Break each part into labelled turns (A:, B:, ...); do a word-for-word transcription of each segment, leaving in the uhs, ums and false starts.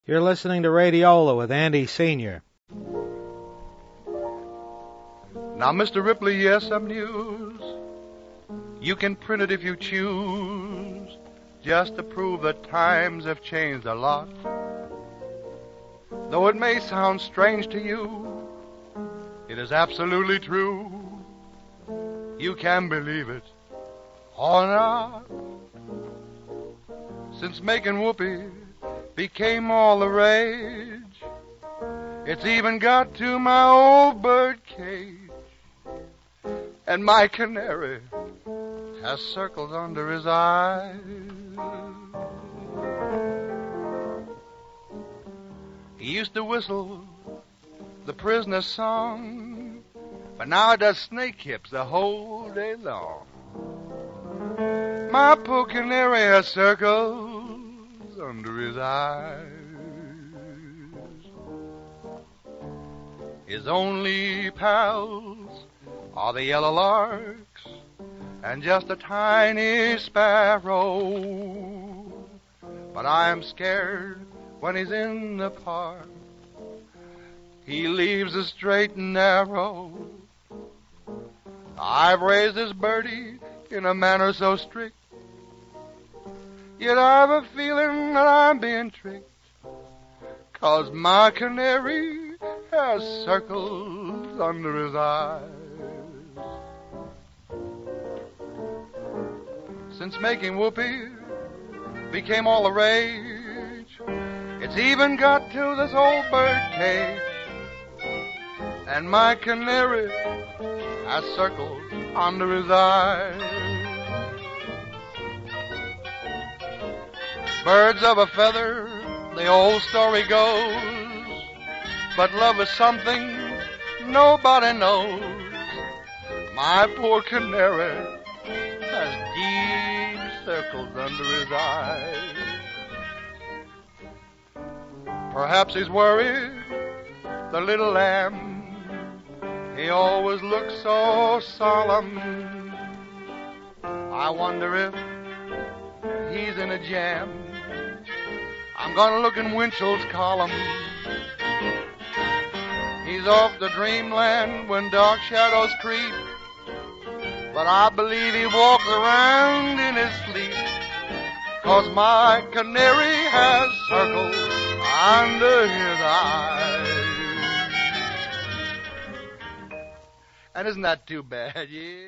A: You're listening to Radiola with Andy Senior
B: Now, Mister Ripley, yes, some news. You can print it if you choose, just to prove that times have changed a lot. Though it may sound strange to you, it is absolutely true. You can believe it or not. Since making whoopee became all the rage, it's even got to my old bird cage. And my canary has circles under his eyes. He used to whistle the prisoner's song, but now he does snake hips the whole day long. My poor canary has circles under his eyes. His only pals are the yellow larks and just a tiny sparrow. But I'm scared when he's in the park. He leaves the straight and narrow. I've raised this birdie in a manner so strict, yet I've a feeling that I'm being tricked, 'cause my canary has circles under his eyes. Since making whoopee became all the rage, it's even got to this old bird cage, and my canary has circles under his eyes. Birds of a feather, the old story goes, but love is something nobody knows. My poor canary has deep circles under his eyes. Perhaps he's worried, the little lamb. He always looks so solemn. I wonder if he's in a jam. I'm gonna look in Winchell's column. He's off to dreamland when dark shadows creep, but I believe he walks around in his sleep, 'cause my canary has circles under his eyes. And isn't that too bad? Yeah.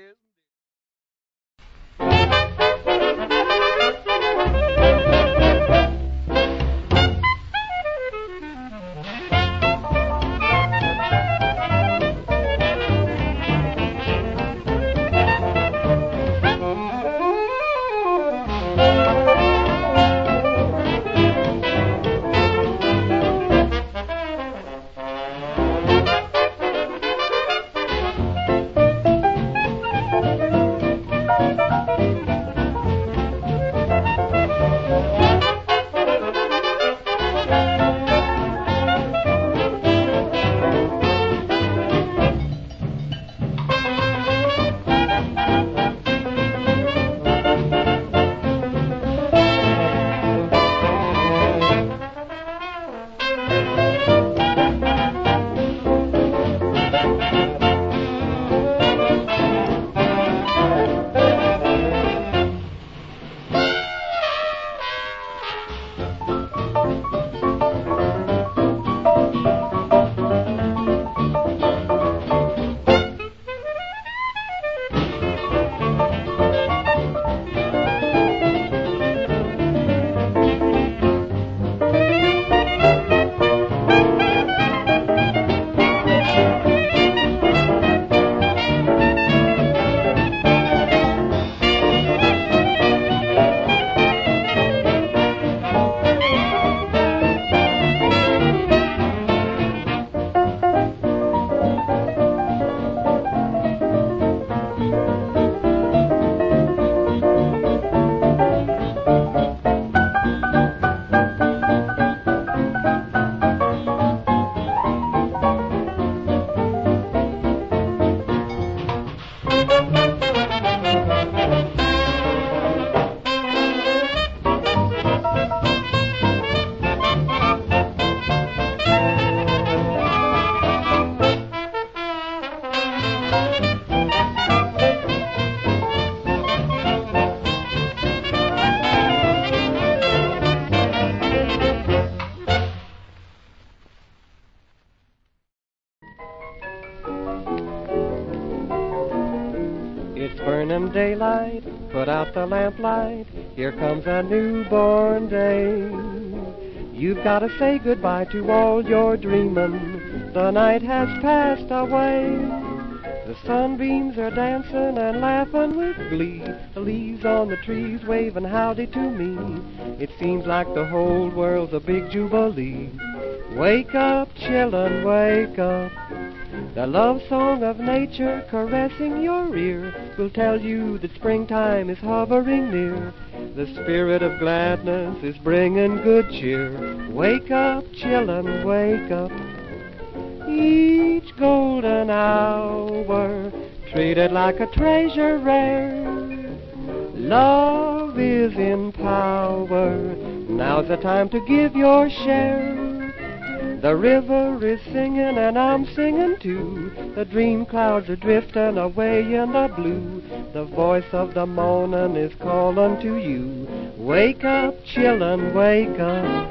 C: in daylight, put out the lamplight, here comes a newborn day. You've got to say goodbye to all your dreamin', the night has passed away. The sunbeams are dancing and laughing with glee, the leaves on the trees waving howdy to me. It seems like the whole world's a big jubilee. Wake up, children, wake up. The love song of nature caressing your ear will tell you that springtime is hovering near. The spirit of gladness is bringing good cheer. Wake up, children, wake up. Each golden hour treated like a treasure rare. Love is in power. Now's the time to give your share. The river is singing and I'm singing too. The dream clouds are drifting away in the blue. The voice of the morning is calling to you. Wake up, children, wake up.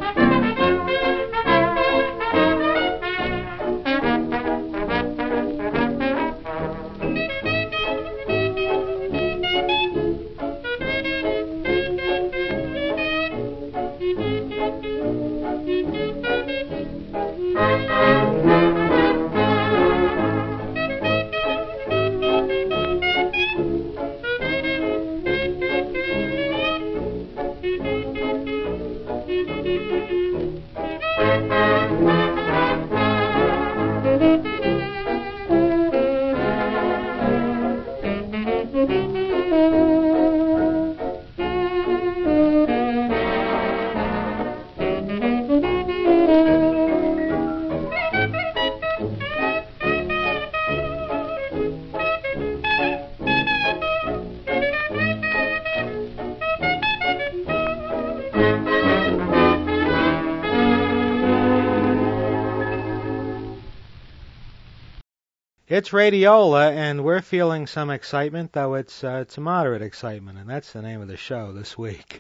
A: It's Radiola, and we're feeling some excitement, though it's uh, it's a moderate excitement, and that's the name of the show this week.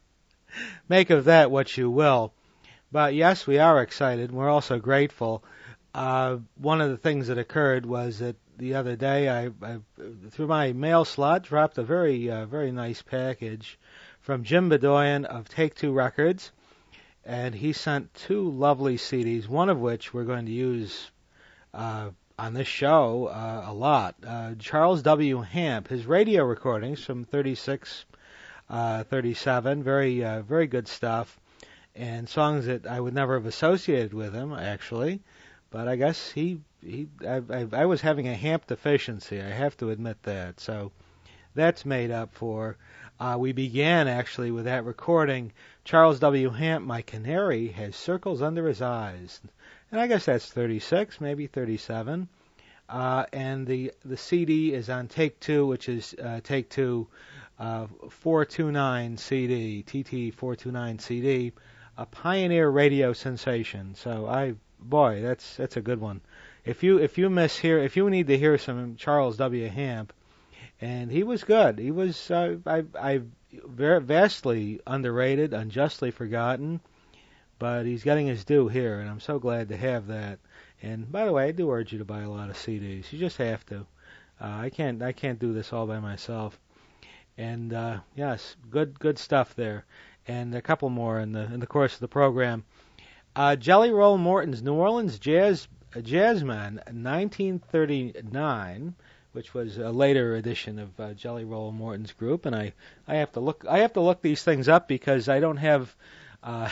A: Make of that what you will. But yes, we are excited, and we're also grateful. Uh, one of the things that occurred was that the other day, I, I through my mail slot, dropped a very, uh, very nice package from Jim Bedoyan of Take Two Records, and he sent two lovely C Ds, one of which we're going to use uh, on this show uh, a lot. Uh, Charles W. Hamp, his radio recordings from thirty-six, uh, thirty-seven, very, uh, very good stuff, and songs that I would never have associated with him, actually. But I guess he, he, I, I, I was having a Hamp deficiency. I have to admit that. So that's made up for. Uh, we began actually with that recording. Charles W. Hamp, My Canary Has Circles Under His Eyes. And I guess that's thirty-six, maybe thirty-seven. Uh, and the the C D is on Take Two, which is uh, Take Two uh, four twenty-nine C D, T T four twenty-nine C D, a pioneer radio sensation. So I, boy, that's that's a good one. If you if you miss hear if you need to hear some Charles W. Hamp, and he was good. He was uh, I I very vastly underrated, unjustly forgotten. But he's getting his due here, and I'm so glad to have that. And by the way, I do urge you to buy a lot of C Ds. You just have to. Uh, I can't I can't do this all by myself. And uh, yes, good good stuff there. And a couple more in the in the course of the program. Uh, Jelly Roll Morton's New Orleans Jazz Jazzman, nineteen thirty-nine, which was a later edition of uh, Jelly Roll Morton's group. And I, I have to look I have to look these things up because I don't have. Uh,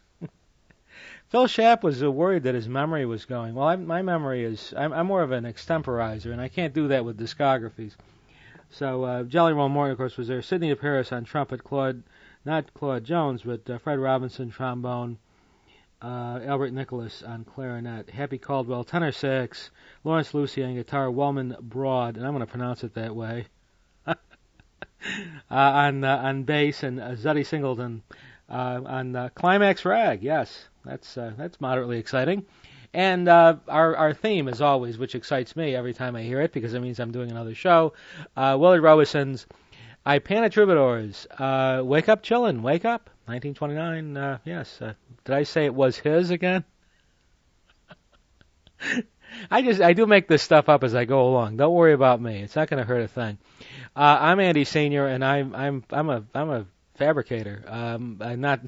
A: Phil Schaap was uh, worried that his memory was going. Well, I, my memory is, I'm, I'm more of an extemporizer, and I can't do that with discographies. So uh, Jelly Roll Morton, of course, was there. Sidney DeParis on trumpet, Claude, not Claude Jones, but uh, Fred Robinson trombone, uh, Albert Nicholas on clarinet, Happy Caldwell tenor sax, Lawrence Lucie on guitar, Wellman Broad, and I'm going to pronounce it that way, uh, on uh, on bass, and uh, Zutty Singleton uh, on uh, Climax Rag. Yes. That's uh, that's moderately exciting. And uh, our our theme, as always, which excites me every time I hear it, because it means I'm doing another show, uh, Willie Robeson's Ipana Troubadours, uh, Wake Up Chillin', Wake Up, nineteen twenty-nine, uh, yes. Uh, did I say it was his again? I just I do make this stuff up as I go along. Don't worry about me. It's not going to hurt a thing. Uh, I'm Andy Senior, and I'm I'm I'm a I'm a fabricator. Um, I'm not.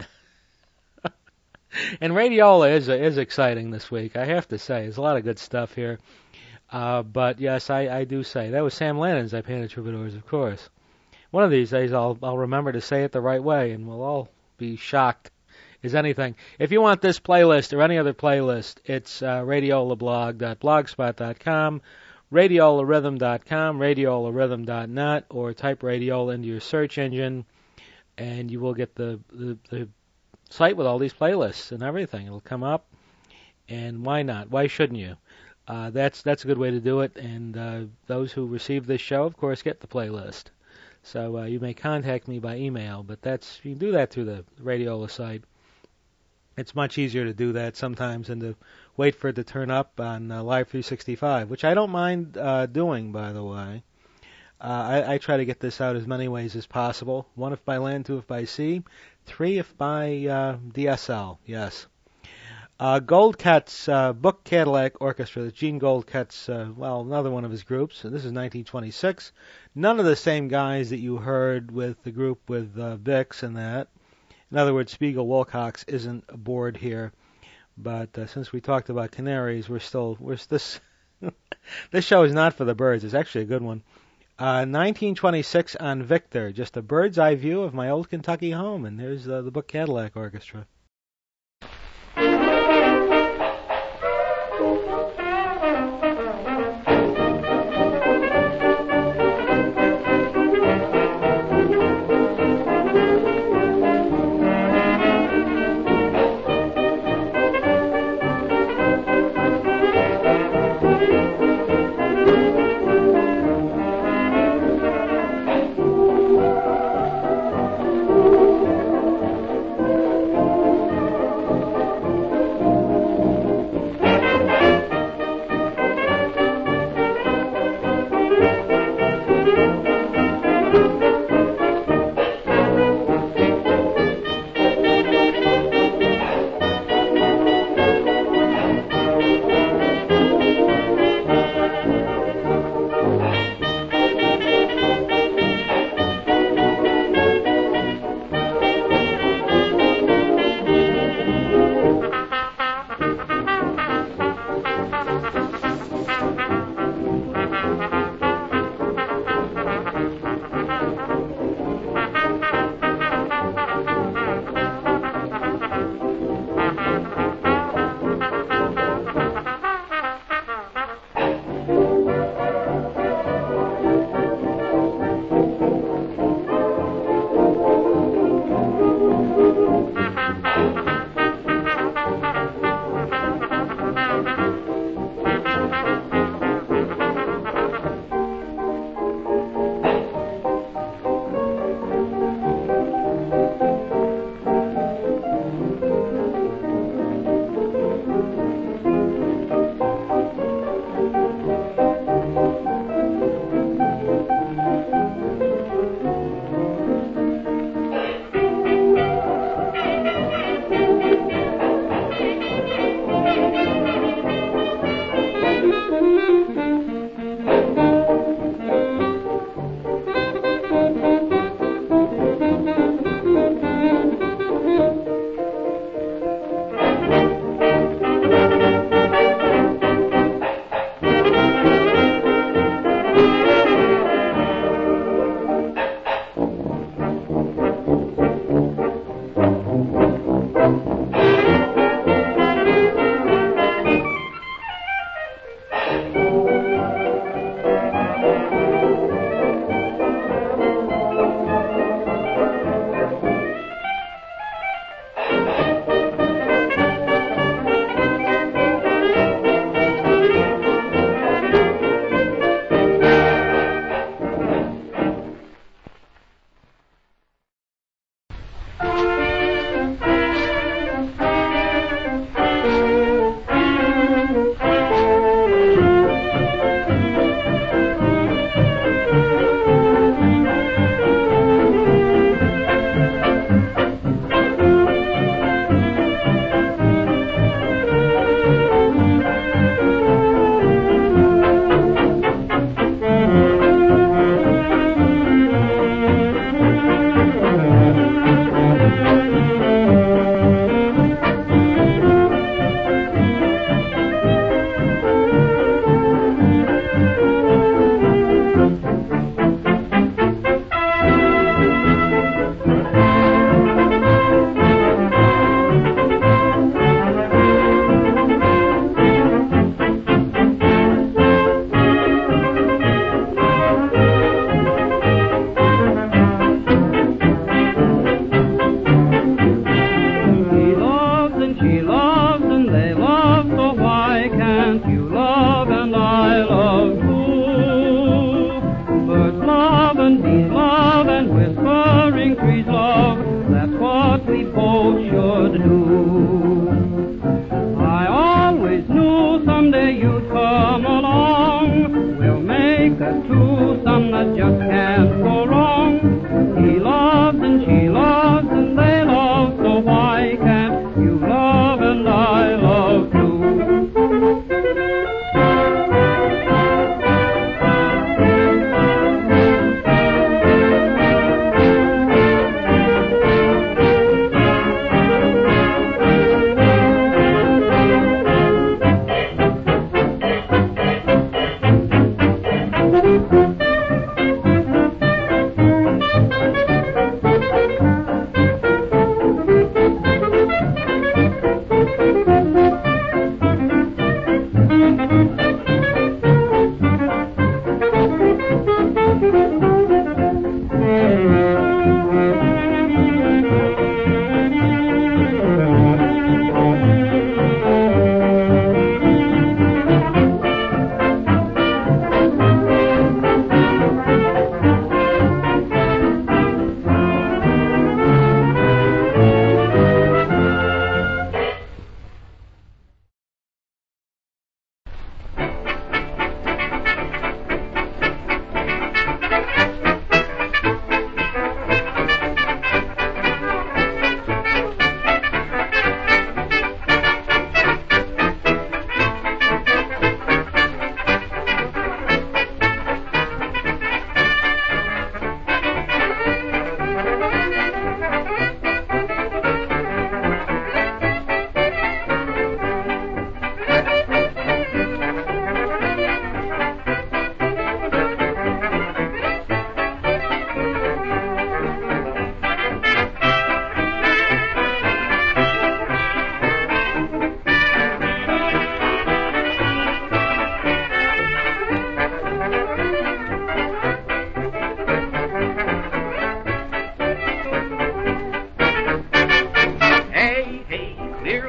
A: And Radiola is is exciting this week. I have to say, there's a lot of good stuff here. Uh, but yes, I, I do say that was Sam Lannon's "I Painted Troubadours," of course. One of these days, I'll I'll remember to say it the right way, and we'll all be shocked as anything. If you want this playlist or any other playlist, it's uh, radiolablog dot blogspot dot com, radiolarhythm dot com, radiolarhythm dot net, or type Radiola into your search engine, and you will get the, the, the site with all these playlists and everything. It'll come up, and why not? Why shouldn't you? Uh, that's that's a good way to do it, and uh, those who receive this show, of course, get the playlist. So uh, you may contact me by email, but that's you can do that through the Radiola site. It's much easier to do that sometimes than to wait for it to turn up on uh, Live three sixty-five, which I don't mind uh, doing, by the way. Uh, I, I try to get this out as many ways as possible. One if by land, two if by sea, three if by uh, D S L, yes. Uh, Goldcat's uh, Book Cadillac Orchestra, Gene Goldcat's, uh, well, another one of his groups, and this is nineteen twenty-six. None of the same guys that you heard with the group with uh, Bix and that. In other words, Spiegel Wilcox isn't aboard here. But uh, since we talked about canaries, we're still, we're this, this show is not for the birds. It's actually a good one. Uh, nineteen twenty-six on Victor, just a bird's eye view of my old Kentucky home, and there's uh, the Book Cadillac Orchestra.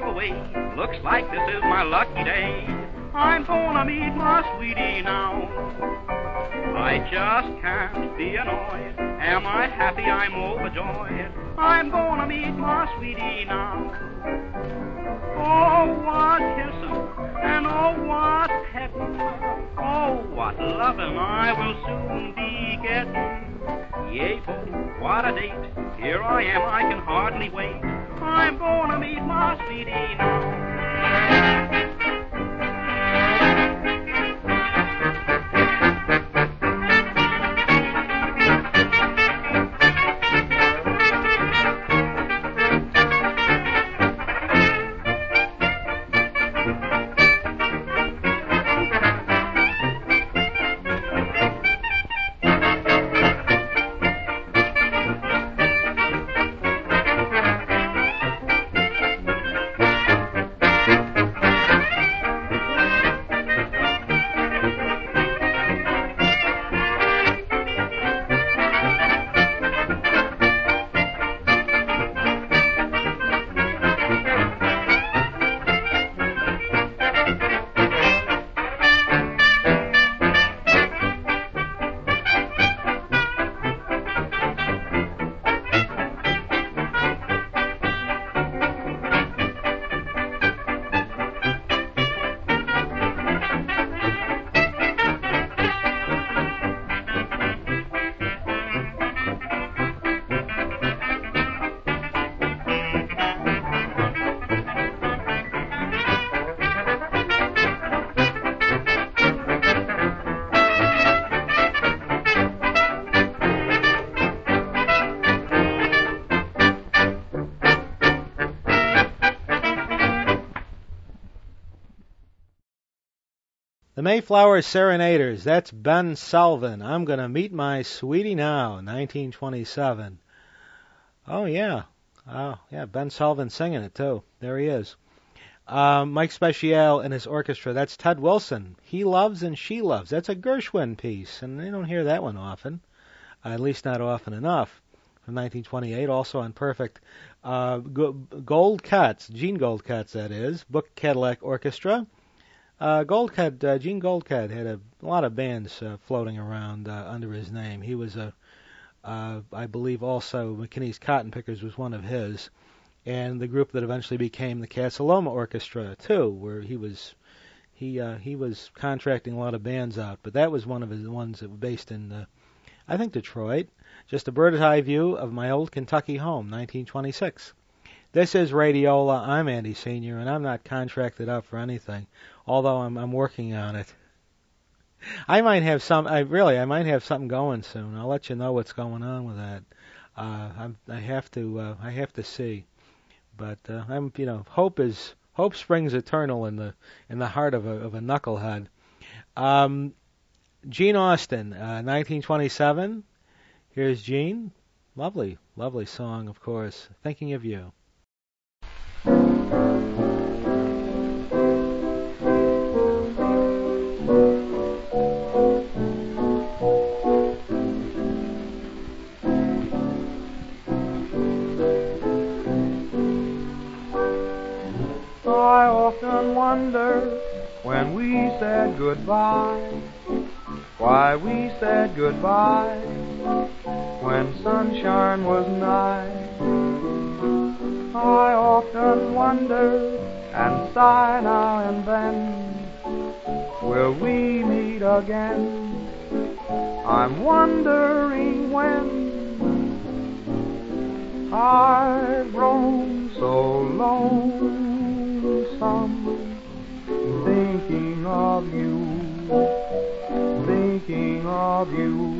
D: away. Looks like this is my lucky day. I'm gonna meet my sweetie now. I just can't be annoyed. Am I happy? I'm overjoyed. I'm gonna meet my sweetie now. Oh, what kissing, and oh, what petting, oh, what loving I will soon be getting. Yay, ho, what a date. Here I am, I can hardly wait. I'm gonna meet my sweetie now.
A: The Mayflower Serenaders, that's Ben Selvin. I'm Gonna Meet My Sweetie Now, nineteen twenty-seven. Oh, yeah. Oh, yeah, Ben Selvin singing it, too. There he is. Um, Mike Speciale and his orchestra, that's Ted Wilson. He Loves and She Loves. That's a Gershwin piece, and you don't hear that one often, uh, at least not often enough. From nineteen twenty-eight, also on Perfect. Uh, Gold Cuts, Gene Goldcutt, that is, Book Cadillac Orchestra. Uh, Goldcutt, uh, Gene Goldcutt had a, a lot of bands uh, floating around uh, under his name. He was a, uh, I believe also McKinney's Cotton Pickers was one of his, and the group that eventually became the Casa Loma Orchestra too, where he was, he uh, he was contracting a lot of bands out. But that was one of his ones that were based in, uh, I think Detroit. Just a bird's eye view of my old Kentucky home, nineteen twenty-six. This is Radiola. I'm Andy Senior, and I'm not contracted out for anything, although I'm I'm working on it. I might have some. I really, I might have something going soon. I'll let you know what's going on with that. Uh, I'm, I have to. Uh, I have to see. But uh, I'm, you know, hope is hope springs eternal in the in the heart of a of a knucklehead. Um, Gene Austin, uh, nineteen twenty-seven. Here's Gene. Lovely, lovely song, of course. Thinking of You.
E: I often wonder when we said goodbye, why we said goodbye when sunshine was nigh. I often wonder and sigh now and then, will we meet again? I'm wondering when. I've grown so lonesome, thinking of you, thinking of you,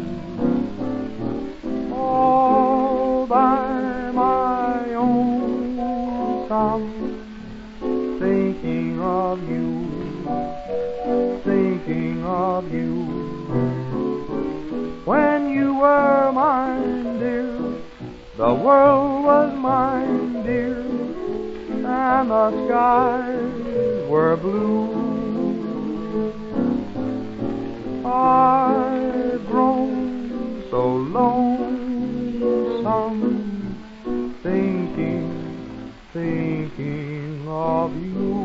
E: all by my own, some, thinking of you, thinking of you. When you were mine, dear, the world was mine, dear, and the skies were blue. I've grown so lonesome, thinking, thinking of you.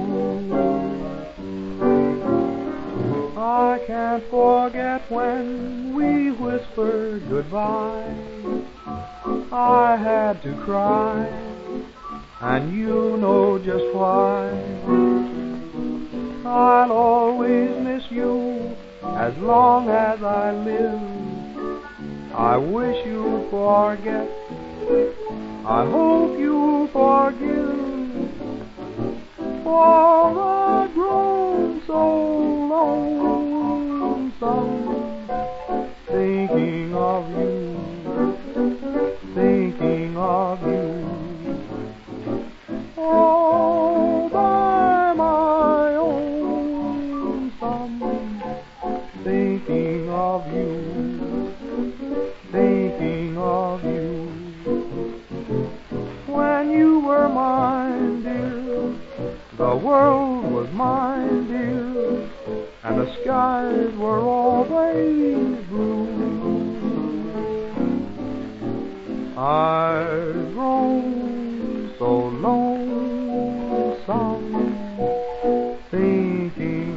E: I can't forget when we whispered goodbye. I had to cry, and you know just why. I'll always miss you as long as I live. I wish you'll forget. I hope you'll forgive. For I've grown so lonesome, thinking of you, thinking of you. All by my own some, thinking of you, thinking of you. When you were mine, dear, the world was mine, dear, and the skies were always blue. I've grown so lonesome, thinking,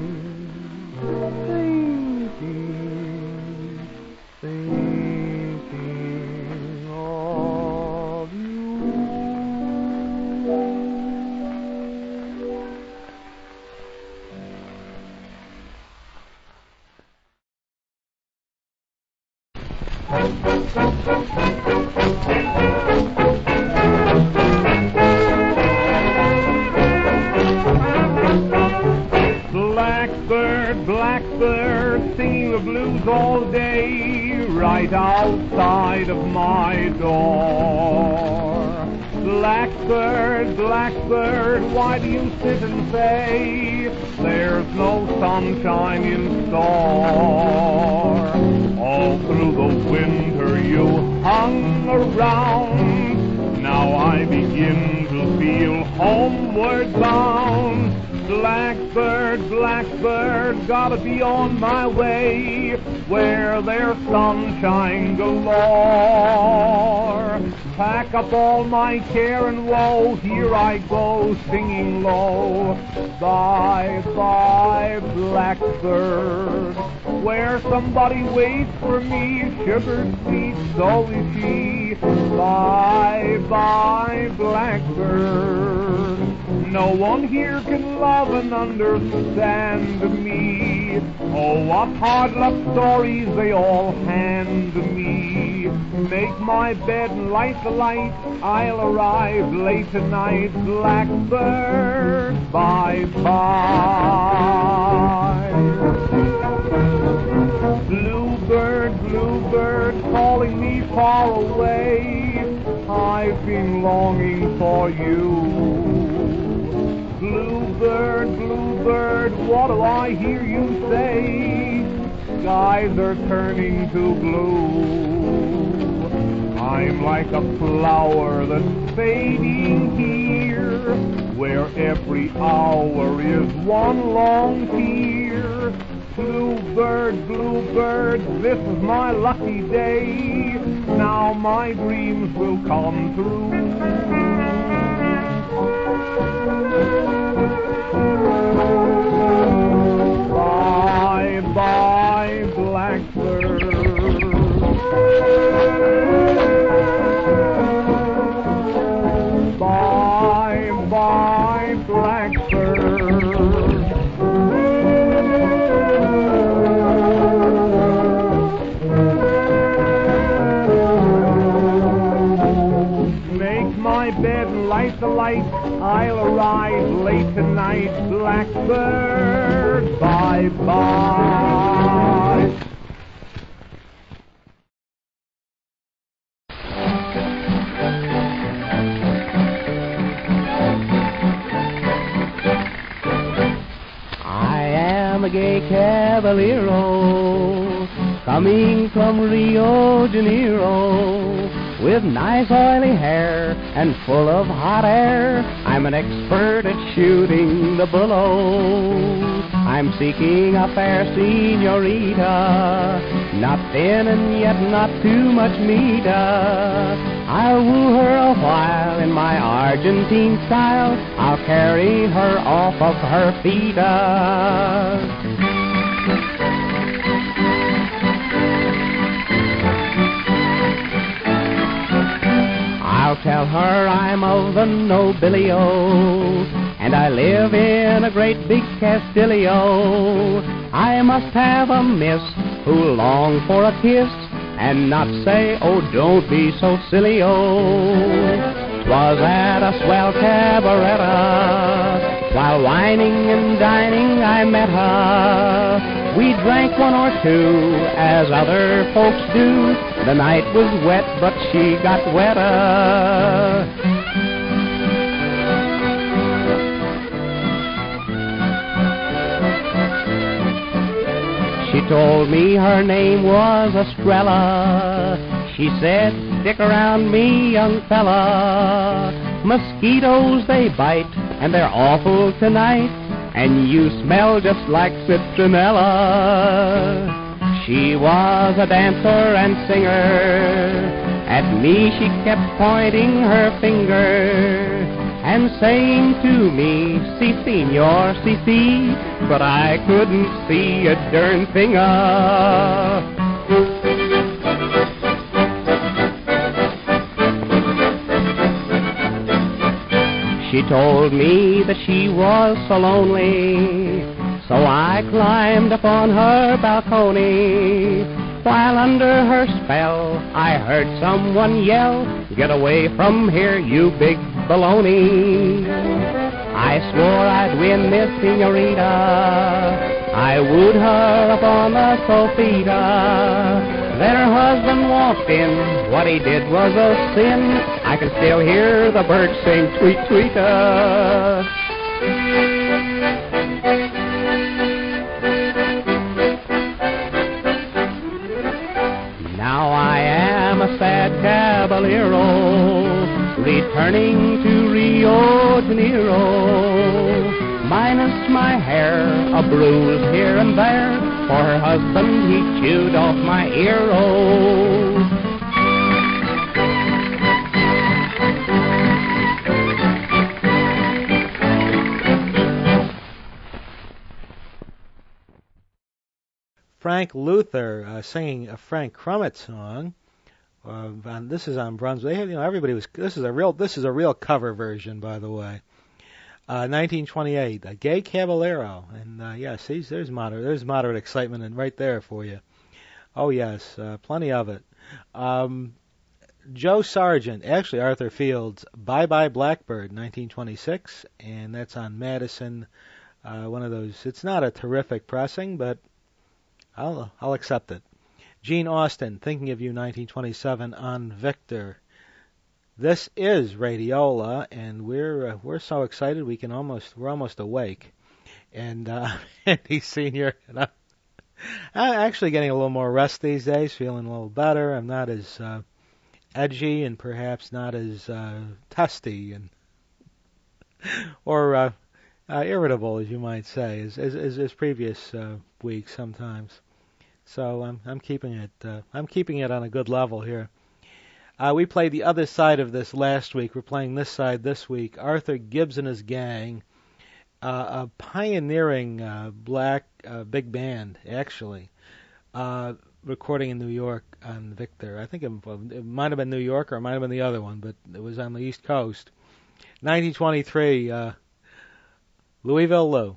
E: thinking, thinking of you.
F: Blackbird, blackbird, singing the blues all day, right outside of my door. Blackbird, blackbird, why do you sit and say there's no sunshine in store? All through the winter you hung around, now I begin to feel homeward bound. Blackbird, blackbird, gotta be on my way where there's sunshine galore. Pack up all my care and woe, here I go singing low. Bye, bye, blackbird, where somebody waits for me, sugar sweet, so is she. Bye, bye, blackbird, no one here can love and understand me. Oh, what hard luck stories they all hand me. Make my bed and light the light, I'll arrive late tonight. Blackbird, bye-bye. Bluebird, bluebird, calling me far away, I've been longing for you. Bluebird, bluebird, what do I hear you say? Skies are turning to blue. I'm like a flower that's fading here, where every hour is one long tear. Bluebird, bluebird, this is my lucky day, now my dreams will come true. Bye, bye, blackbird. Bye, bye, blackbird. Make my bed and light the light, I'll arrive late tonight. Blackbird, bye-bye.
C: I am a gay caballero, coming from Rio de Janeiro, with nice oily hair and full of hot air. I'm an expert at shooting the bullocks. I'm seeking a fair senorita, not thin and yet not too much meat. I'll woo her a while in my Argentine style. I'll carry her off of her feet. I'll tell her I'm of the nobilio, and I live in a great big Castillo. I must have a miss who'll long for a kiss and not say, oh, don't be so silly-o. 'Twas at a swell cabaret, while whining and dining I met her. We drank one or two, as other folks do. The night was wet, but she got wetter. She told me her name was Estrella. She said, stick around me, young fella. Mosquitoes, they bite, and they're awful tonight, and you smell just like citronella. She was a dancer and singer. At me she kept pointing her finger and saying to me, si, senor, si, si, but I couldn't see a darn finger. She told me that she was so lonely, so I climbed upon her balcony. While under her spell, I heard someone yell, get away from here, you big baloney. I swore I'd win this senorita. I wooed her upon the sofita. Then her husband walked in. What he did was a sin. I can still hear the birds sing tweet, tweet-a. Now I am a sad caballero, returning to Rio de Janeiro, minus my hair, a bruise here and there, for her husband he chewed off my ear-o.
A: Frank Luther uh, singing a Frank Crumit song. Uh, and this is on Brunswick. They have, you know, everybody was. This is a real. This is a real cover version, by the way. Uh, nineteen twenty-eight, a Gay Caballero, and uh, yes, see, there's moderate. There's moderate excitement, and right there for you. Oh yes, uh, plenty of it. Um, Joe Sargent, actually Arthur Field's "Bye Bye Blackbird," nineteen twenty-six, and that's on Madison. Uh, one of those. It's not a terrific pressing, but I'll I'll accept it. Gene Austin, "Thinking of You," nineteen twenty-seven, on Victor. This is Radiola, and we're uh, we're so excited we can almost we're almost awake. And uh, Andy Senior, and I'm, I'm actually getting a little more rest these days, feeling a little better. I'm not as uh, edgy and perhaps not as uh, testy and or uh, uh, irritable, as you might say, as as, as, as previous uh, weeks sometimes. So I'm I'm keeping it uh, I'm keeping it on a good level here. Uh, we played the other side of this last week. We're playing this side this week. Arthur Gibbs and his gang, uh, a pioneering uh, black uh, big band, actually, uh, recording in New York on Victor. I think it, it might have been New York or it might have been the other one, but it was on the East Coast. nineteen twenty-three, uh, Louisville Lou.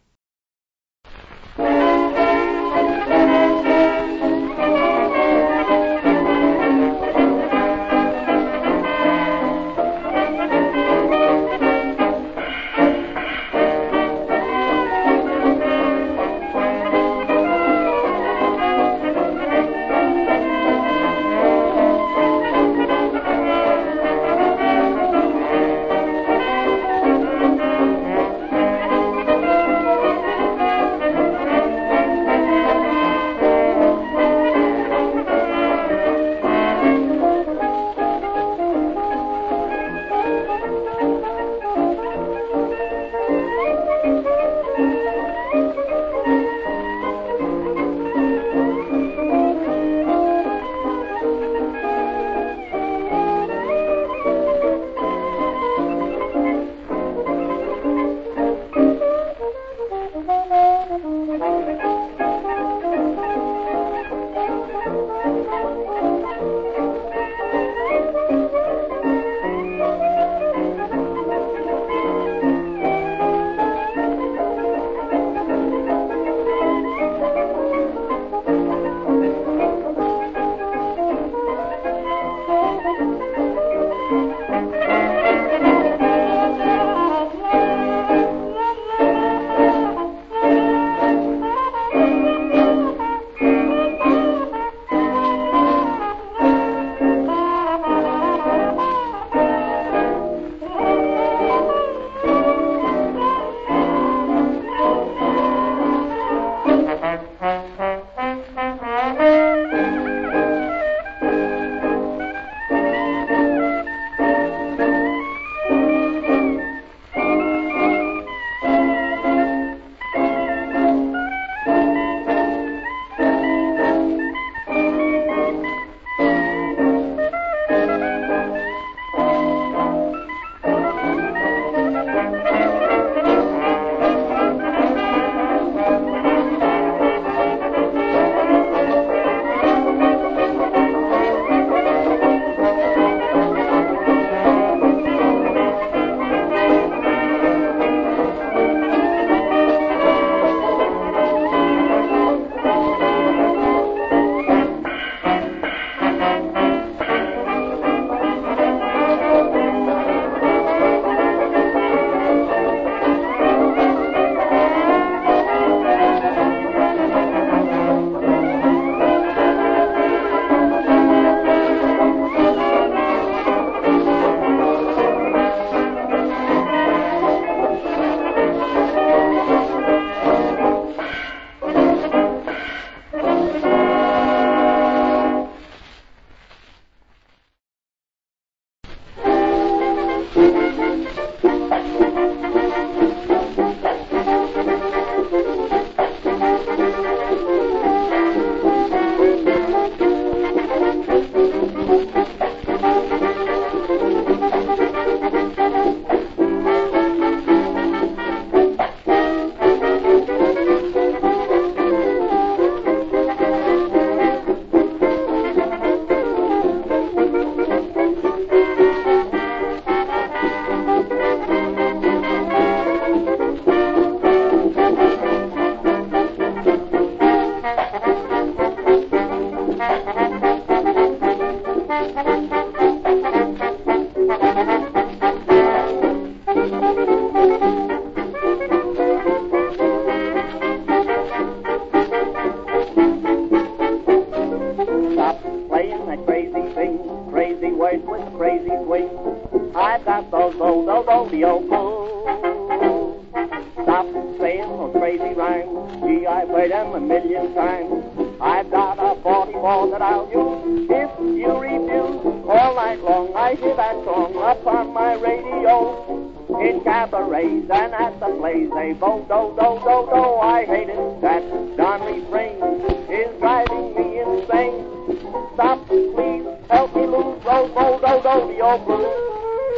G: playing those crazy rhymes. Gee, I played them a million times. I've got a forty-four that I'll use if you refuse. All night long I hear that song upon my radio. In cabarets and at the plays they bo do do do do. I hate it. That darn refrain is driving me insane. Stop, please, help me lose those bo do do the old blues.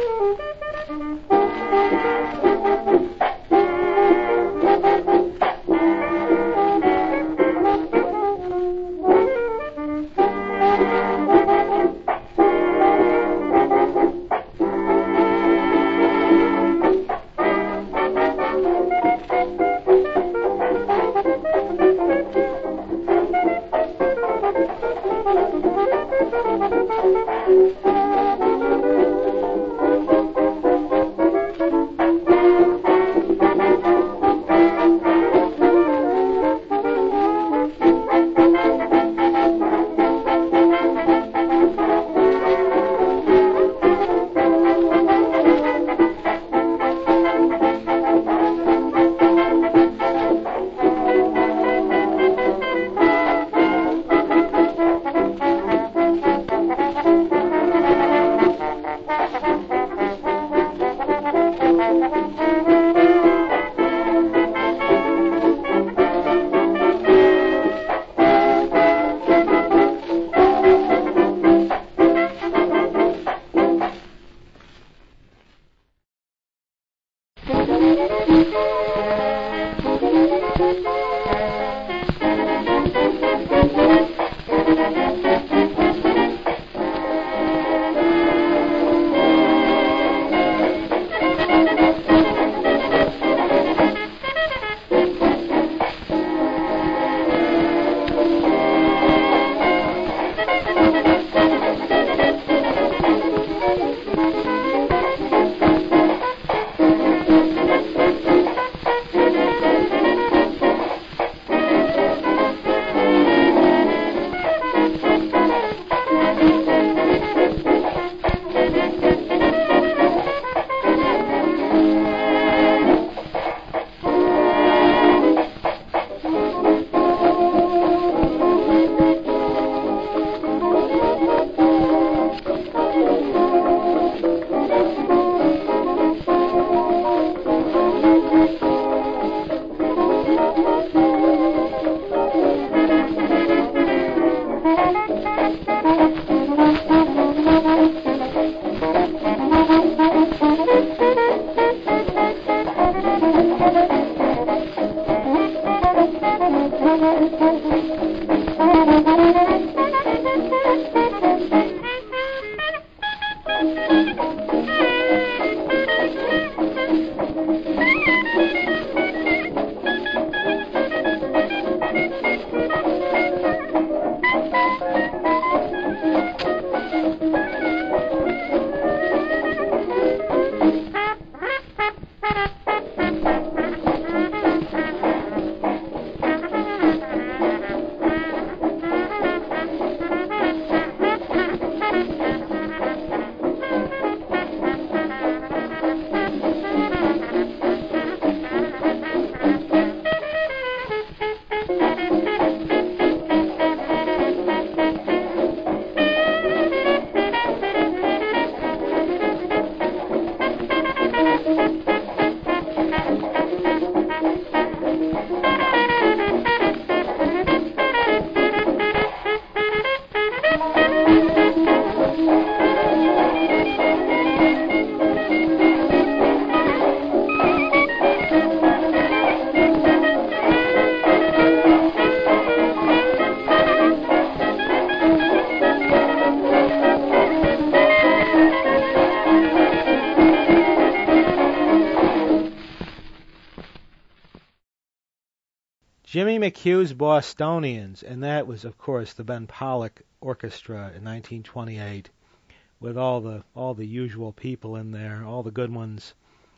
A: Jimmy McHugh's Bostonians, and that was, of course, the Ben Pollack Orchestra in nineteen twenty-eight, with all the all the usual people in there, all the good ones.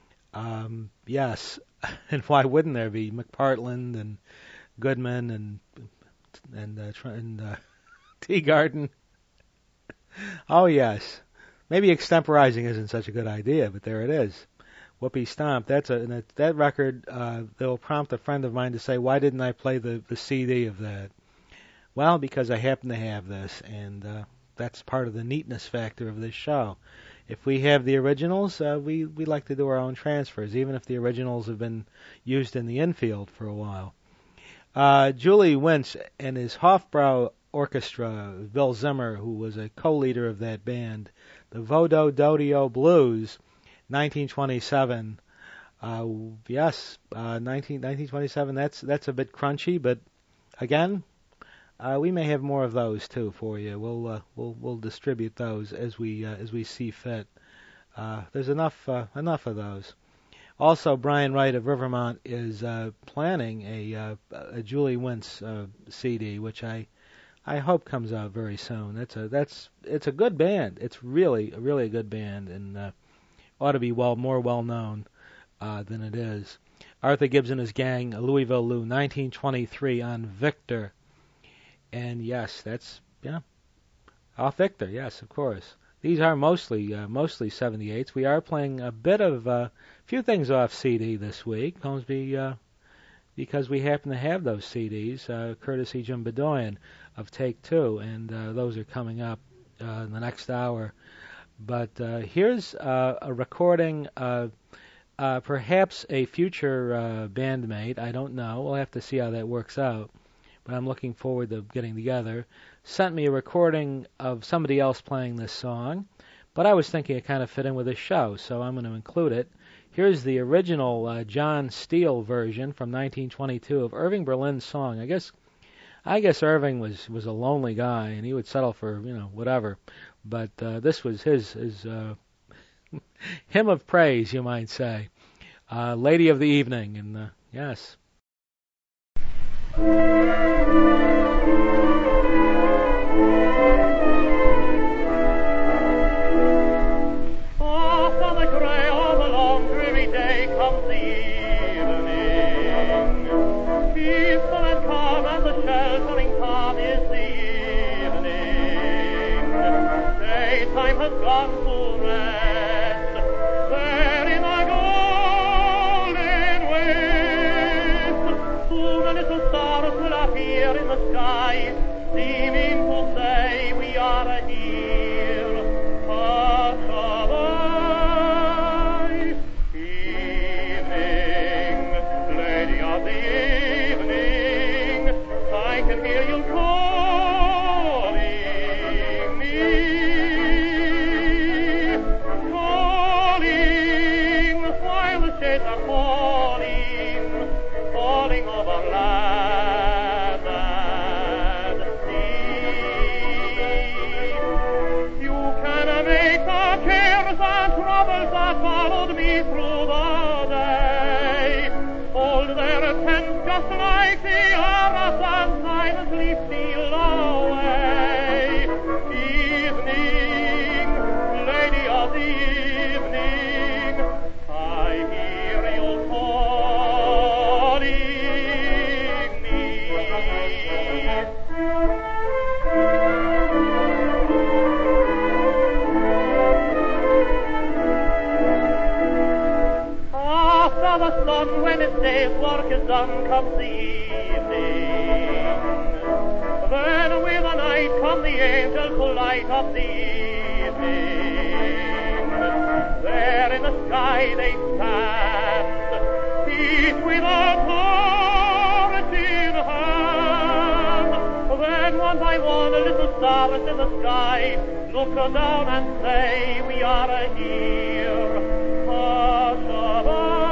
A: Um, yes, and why wouldn't there be McPartland and Goodman and and uh, and uh, Teagarden? Oh yes, maybe extemporizing isn't such a good idea, but there it is. Whoopee Stomp. That's a that, that record. Uh, that will prompt a friend of mine to say, "Why didn't I play the the C D of that?" Well, because I happen to have this, and uh, that's part of the neatness factor of this show. If we have the originals, uh, we we like to do our own transfers, even if the originals have been used in the infield for a while. Uh, Julie Wentz and his Hofbrau Orchestra, Bill Zimmer, who was a co-leader of that band, the Vodo Dodio Blues, nineteen twenty-seven. Uh, yes, uh, nineteen, nineteen twenty-seven. That's that's a bit crunchy, but again, uh, we may have more of those too for you. We'll uh, we'll we'll distribute those as we uh, as we see fit. Uh, there's enough uh, enough of those. Also, Brian Wright of Rivermont is uh, planning a, uh, a Julie Wentz uh, C D, which I I hope comes out very soon. That's a that's it's a good band. It's really really a good band, and uh, ought to be well more well known uh, than it is. Arthur Gibbs and his gang, Louisville Lou, nineteen twenty-three on Victor, and yes, that's yeah, off Victor. Yes, of course. These are mostly uh, mostly seventy-eights. We are playing a bit of a uh, few things off C D this week, Holmesby, uh, because we happen to have those C Ds, uh, courtesy Jim Bedoyan of Take Two, and uh, those are coming up uh, in the next hour. But uh, here's uh, a recording, uh, uh, perhaps a future uh, bandmate. I don't know. We'll have to see how that works out. But I'm looking forward to getting together. Sent me a recording of somebody else playing this song, but I was thinking it kind of fit in with the show, so I'm going to include it. Here's the original uh, John Steele version from nineteen twenty-two of Irving Berlin's song. I guess I guess Irving was, was a lonely guy, and he would settle for, you know, whatever. But uh, this was his his uh, hymn of praise, you might say. Uh, Lady of the Evening, and uh, yes.
H: Time has gone to rest there in a golden waste. Soon a little stars will appear in the sky, seeming to say we are here. Hush-a-bye, evening, lady of the evening, I can hear you calling me. Shades are falling, falling over land and sea. You can make the cares and troubles that followed me through the day hold their tent just like the earth and silently steal away. Evening, lady of the evening, I hear you calling me. After the sun, when its day's work is done, comes the evening. Then with the night come the angels who light up the evening. There in the sky they stand, each with a torch in hand. Then one by one, little stars in the sky look down and say, we are here. Hush-a-bye.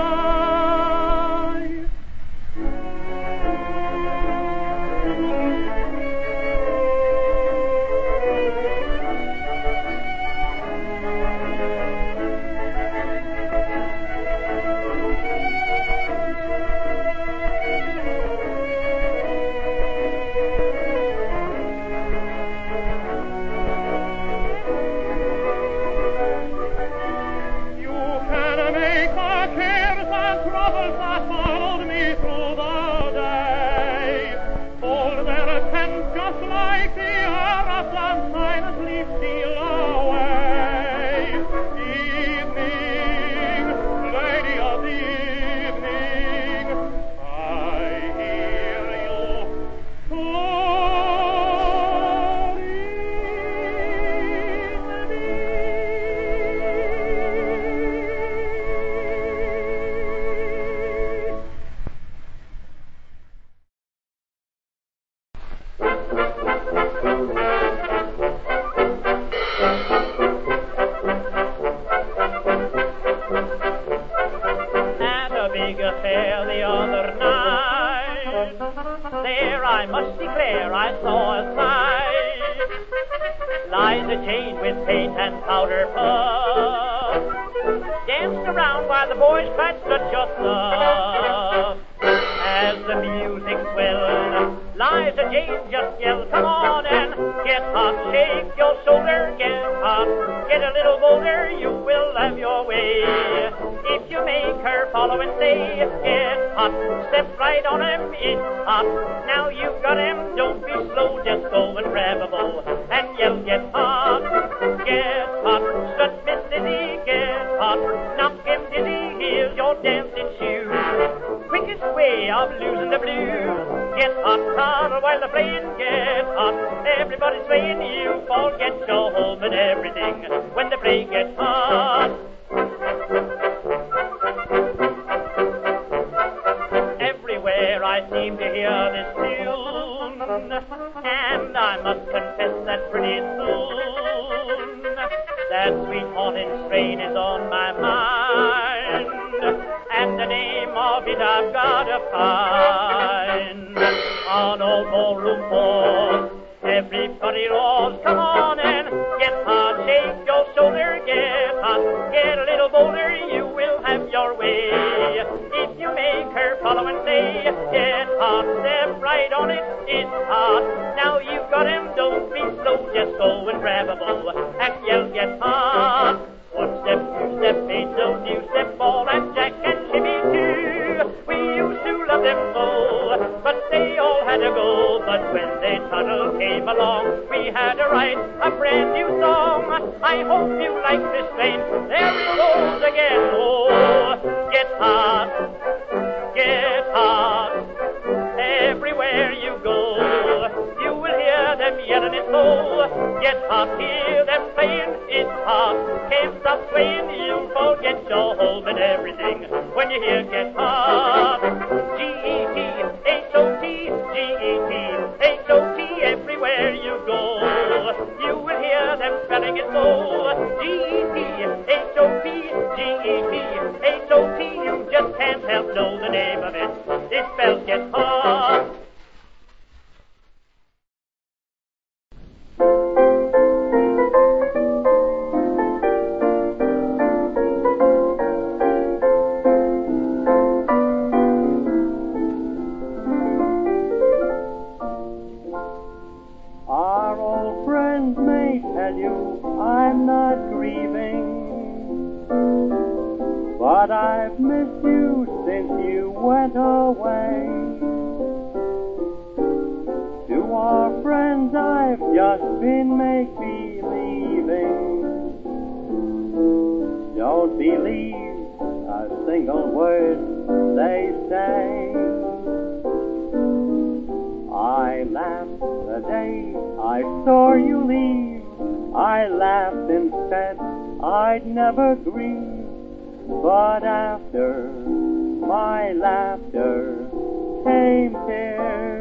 H: There I must declare I saw a sight. Liza Jane with paint and powder puff danced around while the boys cried such a stuff. As the music swelled, Liza Jane just yelled, come on and get hot, shake your shoulder, get hot, get a little bolder, you will have your way. If you make her follow and say, get hot, step right on him, it's hot. Now you've got him, don't be slow, just go and grab a bow and yell, get hot, get hot, strut Miss Dizzy, get hot, knock him dizzy, here's your dancing shoe. Quickest way of losing the blues, get hot, hot, while the playing, get hot, everybody's swaying, you forget your home and everything when the play gets hot. Everywhere I seem to hear this tune, and I must confess that pretty soon that sweet haunting strain is on my mind, and the name of it I've got to find. On old ballroom floors, everybody roars, come on and get hot, shake your shoulder, get hot, get a little bolder, you will have your way. If you make her follow and say, get hot, step right on it, it's hot. Now you've got him, don't be slow, just go and grab a bow and yell, get hot. One step, two step, ain't no new step, ball and jack and shimmy too. We used to love them so, but they all had to go. But when they Tuttle came along, we had to write a brand new song. I hope you like this strain. There it goes again. Oh, get hot, get hot. Everywhere you go, you will hear them yelling it so. Get hot, hear them playing, it's hot. Can't stop swaying, you forget your home and everything when you hear get hot. G E T H O T, G E T H O T, everywhere you go, you will hear them spelling it so. G E T H O T, G E T H O T, you just can't help know the name of it. It spells get hot.
E: Our old friends may tell you I'm not grieving, but I've missed you since you went away. To our friends I've just been make-believing. Don't believe a single word they say. I laughed the day I saw you leave. I laughed and said I'd never grieve. But after my laughter came tears.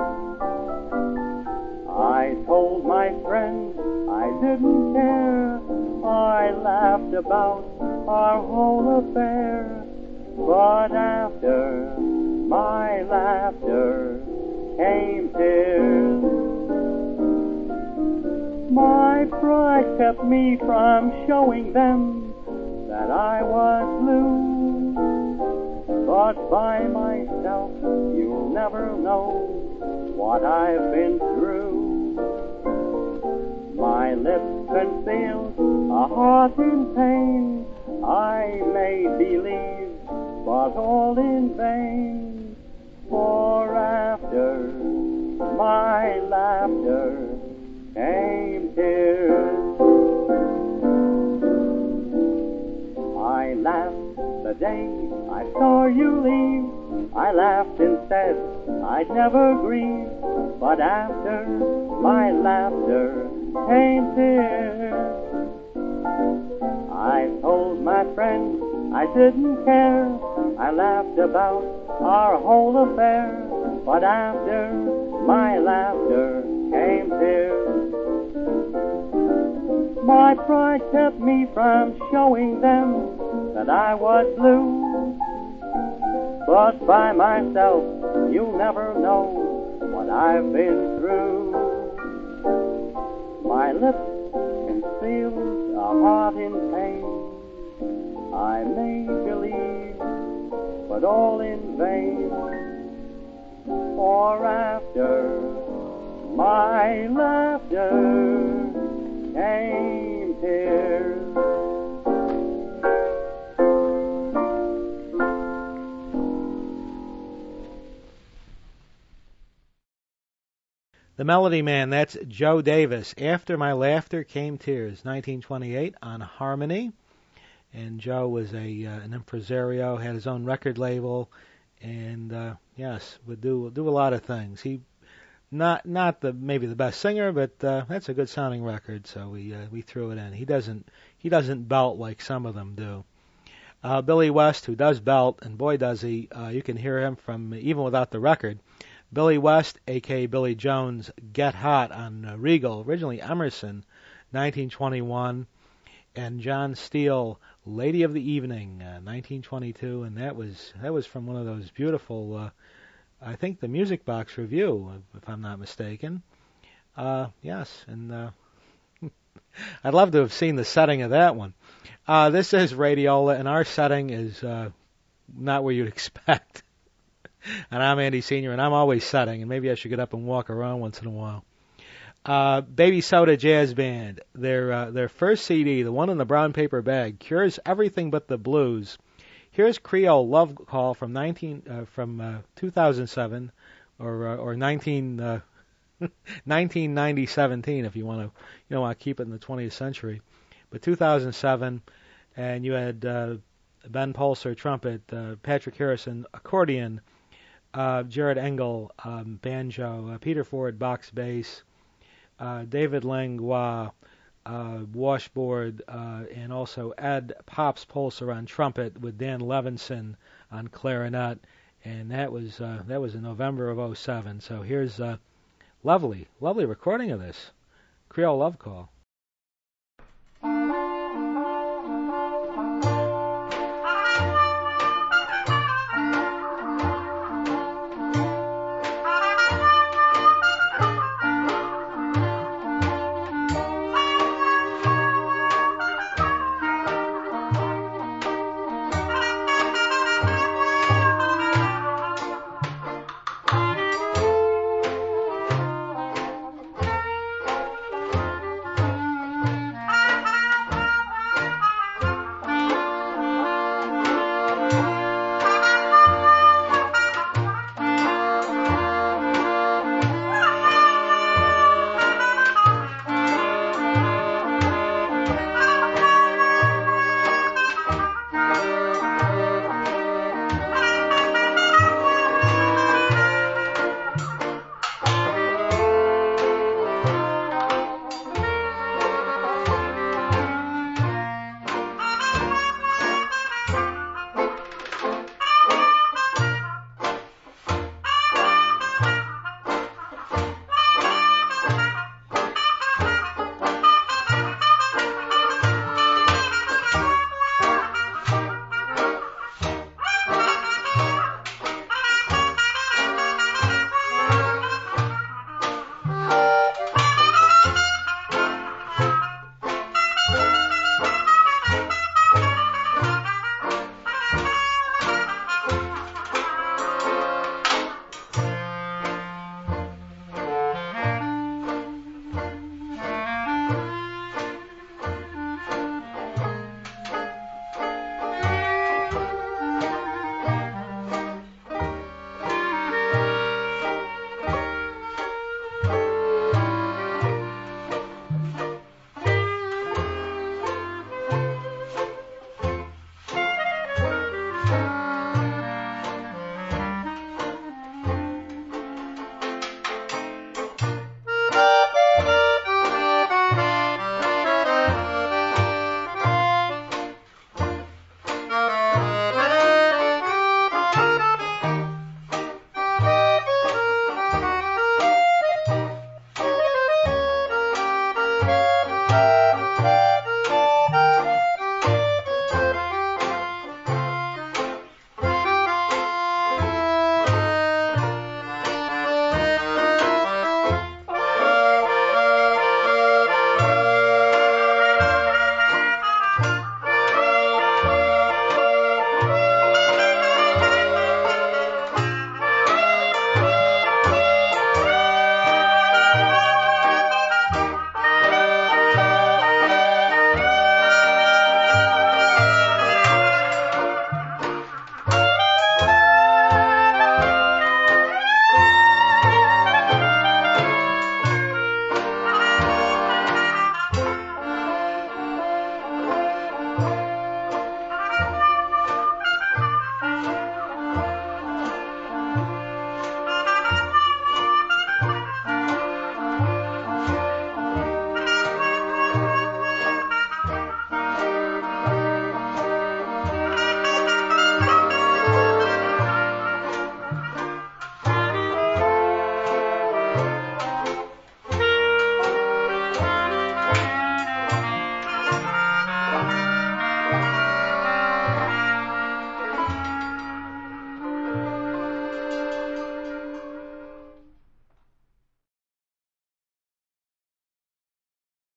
E: I told my friends I didn't care. I laughed about our whole affair. But after my laughter came tears. My pride kept me from showing them that I was blue. But by myself you'll never know what I've been through. My lips concealed a heart in pain. I made believe, but all in vain. For after my laughter came tears. I laughed the day I saw you leave. I laughed and said I'd never grieve. But after my laughter came tears. I told my friends I didn't care. I laughed about our whole affair. But after my laughter came tears. My pride kept me from showing them that I was blue.
G: But by myself, you'll never know what I've been through. My lips conceal a heart in pain. I make believe, but all in vain. For after my laughter came tears.
A: The Melody Man, that's Joe Davis. After My Laughter Came Tears, nineteen twenty-eight on Harmony. And Joe was a uh, an impresario, had his own record label, and uh, yes, would do do a lot of things. He not not the maybe the best singer, but uh, that's a good sounding record, so we uh, we threw it in. He doesn't he doesn't belt like some of them do. Uh, Billy West, who does belt, and boy does he, uh, you can hear him from even without the record. Billy West, a k a. Billy Jones, Get Hot on uh, Regal, originally Emerson, nineteen twenty-one, and John Steele, Lady of the Evening, uh, nineteen twenty-two, and that was that was from one of those beautiful, uh, I think the Music Box Review, if I'm not mistaken. Uh, yes, and uh, I'd love to have seen the setting of that one. Uh, this is Radiola, and our setting is uh, not where you'd expect. And I'm Andy Senior, and I'm always setting, and maybe I should get up and walk around once in a while. Uh, Baby Soda Jazz Band, their uh, their first C D, the one in the brown paper bag, cures everything but the blues. Here's Creole Love Call from nineteen uh, from uh, two thousand seven, or uh, or nineteen uh, nineteen ninety seventeen if you want to you know want to keep it in the twentieth century, but two thousand seven, and you had uh, Ben Pulser trumpet, uh, Patrick Harrison accordion. Uh, Jared Engel, um, banjo, uh, Peter Ford, box bass, uh, David Langlois, uh, washboard, uh, and also Ed Pops Pulser on trumpet with Dan Levinson on clarinet, and that was uh, that was in November of oh seven. So here's a lovely, lovely recording of this Creole Love Call.